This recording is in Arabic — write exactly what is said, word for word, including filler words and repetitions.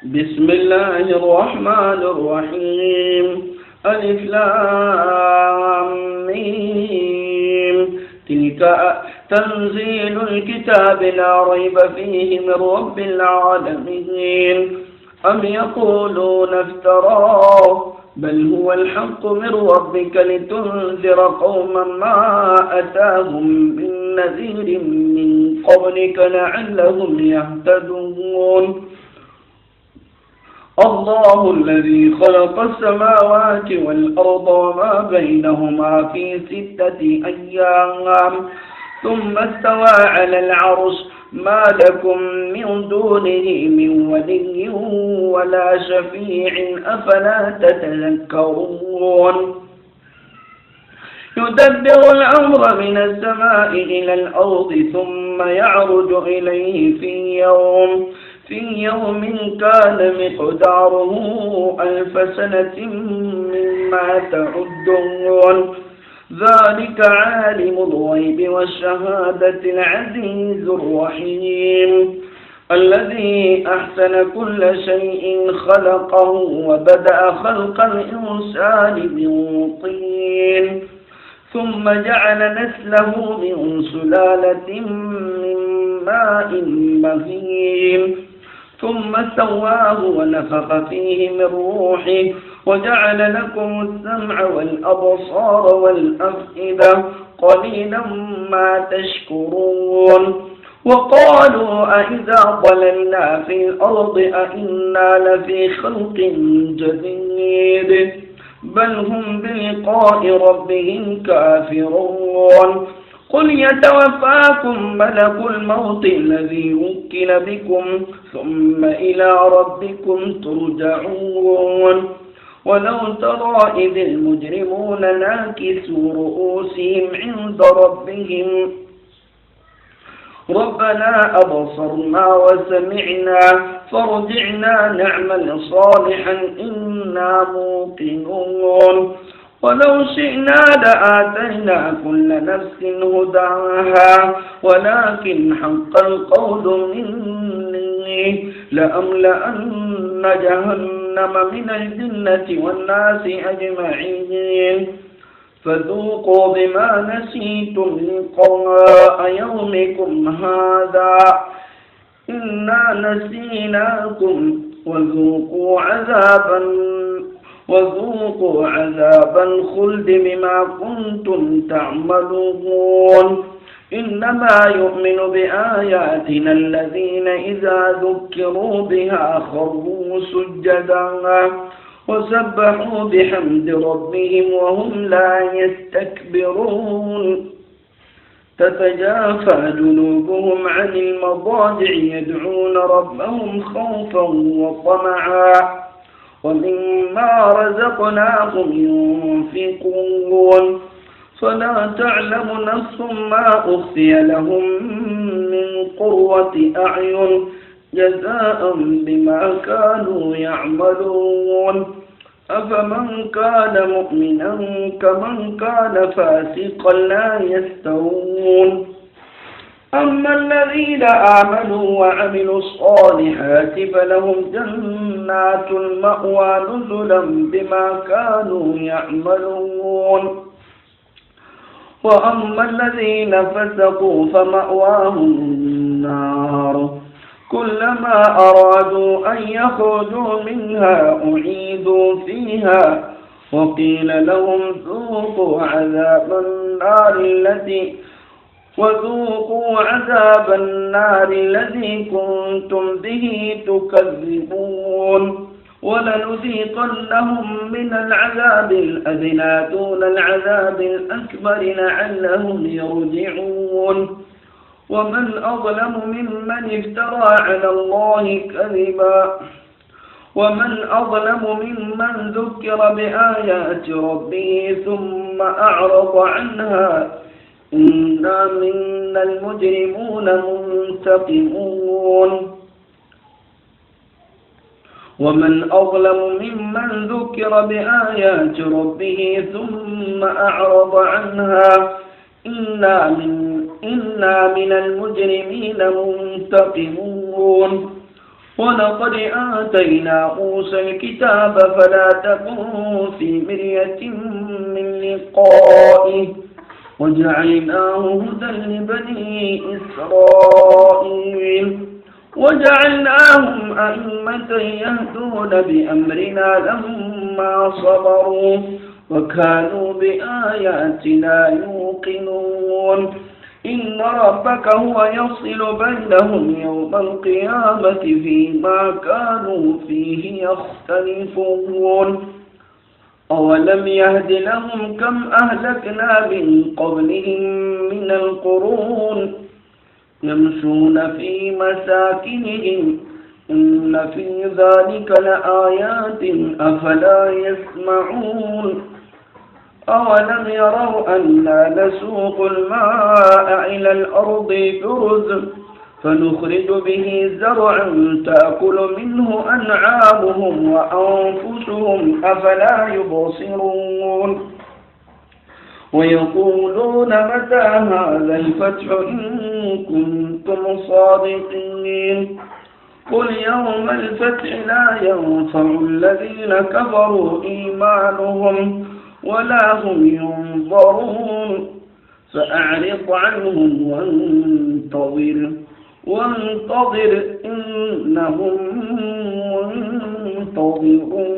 بسم الله الرحمن الرحيم. ألف لام ميم. تلك تنزيل الكتاب لا ريب فيه من رب العالمين. أم يقولون افتراه بل هو الحق من ربك لتنذر قوما ما أتاهم من نذير من قبلك لعلهم يهتدون. الله الذي خلق السماوات والأرض وما بينهما في ستة أيام ثم استوى على العرش ما لكم من دونه من ولي ولا شفيع أفلا تتذكرون. يدبر الأمر من السماء إلى الأرض ثم يعرج إليه في يوم في يوم كان مقداره ألف سنة مما تعدون. ذلك عالم الغيب والشهادة العزيز الرحيم الذي أحسن كل شيء خلقه وبدأ خلق الإنسان من طين ثم جعل نسله من سلالة من ماء مهين ثم سواه ونفخ فيه من روحه وجعل لكم السمع والأبصار والأفئدة قليلا ما تشكرون. وقالوا أإذا ضللنا في الأرض أإنا لفي خلق جديد بل هم بلقاء ربهم كافرون. قل يتوفاكم ملك الموت الذي وكل بكم ثم إلى ربكم ترجعون. ولو ترى إذ المجرمون ناكسوا رؤوسهم عند ربهم ربنا أبصرنا وسمعنا فارجعنا نعمل صالحا إنا موقنون. ولو شئنا لآتينا كل نفس هداها ولكن حق القول مني لأملأن جهنم من الجنة والناس أجمعين. فذوقوا بما نسيتم لقاء يومكم هذا إنا نسيناكم وذوقوا عذابا وذوقوا عذاب الخلد بما كنتم تعملون. إنما يؤمن بآياتنا الذين إذا ذكروا بها خروا سجدا وسبحوا بحمد ربهم وهم لا يستكبرون. تتجافى جنوبهم عن المضاجع يدعون ربهم خوفا وطمعا ومما رزقناهم ينفقون. فلا تعلم نفس ما أخفي لهم من قرة أعين جزاء بما كانوا يعملون. أفمن كان مؤمنا كمن كان فاسقا لا يستوون. أما الذين آمنوا وعملوا الصالحات فلهم جنات المأوى نزلا بما كانوا يعملون. وأما الذين فسقوا فمأواهم النار كلما أرادوا أن يخرجوا منها أعيدوا فيها وقيل لهم ذوقوا عذاب النار التي وذوقوا عذاب النار الذي كنتم به تكذبون. ولنذيقنهم من العذاب الأدنى دون العذاب الأكبر لعلهم يرجعون. ومن أظلم ممن افترى على الله كذبا ومن أظلم ممن ذكر بآيات ربه ثم أعرض عنها إنا من المجرمون منتقمون. ومن أظلم ممن ذكر بآيات ربه ثم أعرض عنها إنا من, إنا من المجرمين منتقمون. ولقد آتينا موسى الكتاب فلا تكن في مرية من لقائه وجعلناه هدى لبني إسرائيل وجعلناهم أئمة يهدون بأمرنا لما صبروا وكانوا بآياتنا يوقنون إن ربك هو يفصل بينهم يوم القيامة فيما كانوا فيه يختلفون أولم يهد لهم كم أهلكنا من قبلهم من القرون يمشون في مساكنهم إن في ذلك لآيات أفلا يسمعون أولم يروا أنا نسوق الماء إلى الأرض برز فنخرج به زرعا تأكل منه أنعامهم وأنفسهم أفلا يبصرون ويقولون متى هذا الفتح إن كنتم صادقين قل يوم الفتح لا ينفع الذين كفروا إيمانهم ولا هم ينظرون فأعرض عنهم وانتظر وانتظر إنهم منتظرون.